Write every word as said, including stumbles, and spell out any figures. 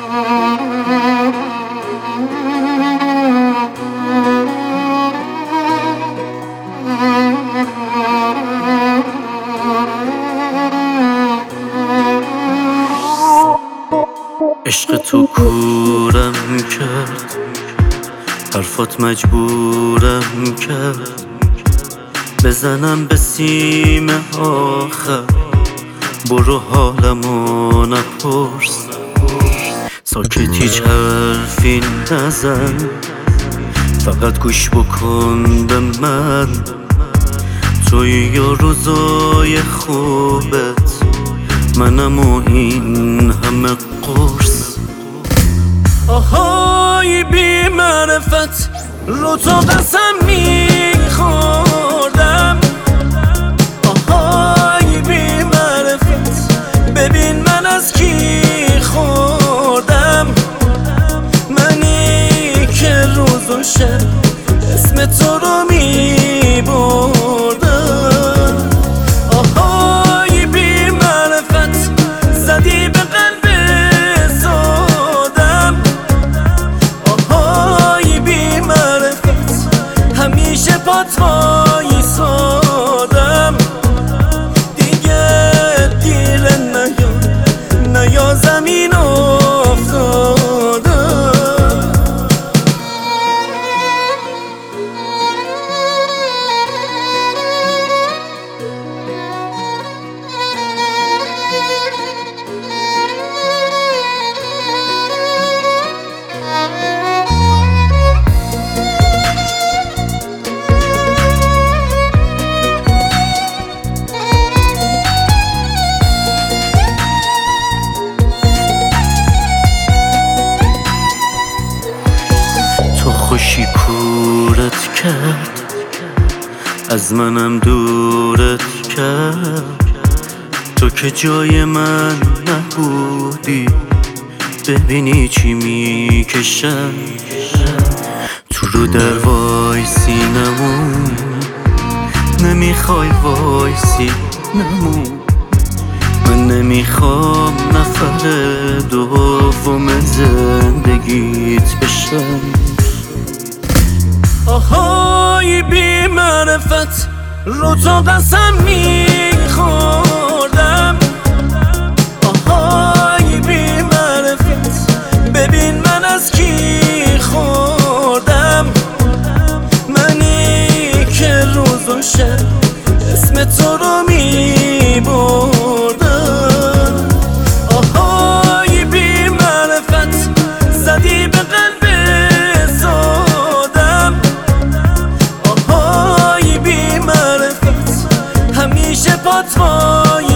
عشق تو کورم کرد، حرفات مجبورم کرد بزنم به سیم آخر. برو حالمو نپرس، ساکت هیچ حرفی نزن، فقط گوش بکن به من. توی یا روزای خوبت منم و این همه قرص. آهای بی معرفت رو تو قسم میخوردم. آهای بی معرفت ببین من از کی خوردم. منی که روز و شب اسم تو رو میبردم. آهای بی معرفت زدی به قلب سادم. آهای بی معرفت همیشه پات وایسادم. دیگه دیره نیا نیا زمین افتادم. خوشی کورت کرد، از منم دورت کرد. تو که جای من نبودی، ببینی چی میکشم. تو رو در وایسی نمون، نمیخوای وایسی نمون. من نمیخوام نفر دوم زندگیت بشم. آهای بی معرفت رو تو قسم میخوردم. آهای بی معرفت ببین من از کی خوردم. منی که روز و شب اسم تو رو میبردم. آهای بی معرفت زدی به قلب همیشه پات وای